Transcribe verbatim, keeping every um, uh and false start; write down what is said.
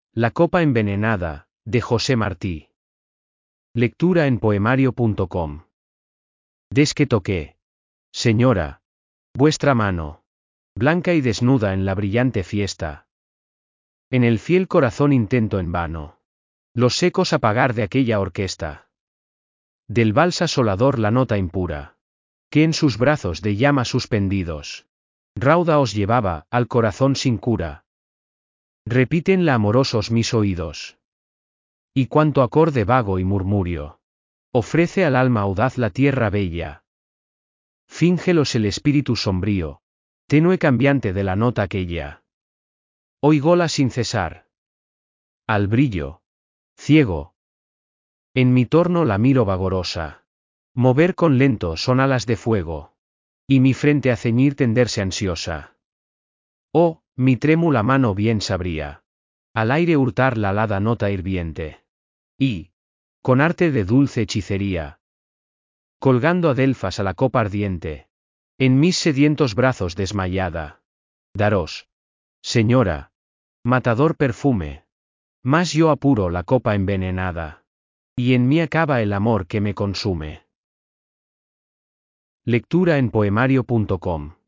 La copa envenenada, de José Martí. Lectura en poemario punto com. Des que toqué, señora, vuestra mano, blanca y desnuda en la brillante fiesta. En el fiel corazón intento en vano los ecos apagar de aquella orquesta. Del vals asolador la nota impura, que en sus brazos de llama suspendidos, rauda os llevaba al corazón sin cura. Repítenla amorosos mis oídos. Y cuanto acorde vago y murmurio ofrece al alma audaz la tierra bella. Fíngelos el espíritu sombrío, tenue cambiante de la nota aquella. Oigóla sin cesar. Al brillo, ciego, en mi torno la miro vagorosa, mover con lento son alas de fuego, y mi frente a ceñir tenderse ansiosa. Oh, mi trémula mano bien sabría al aire hurtar la alada nota hirviente. Y, con arte de dulce hechicería, colgando adelfas a la copa ardiente, en mis sedientos brazos desmayada, daros, señora, matador perfume, mas yo apuro la copa envenenada, y en mí acaba el amor que me consume. Lectura en poemario punto com.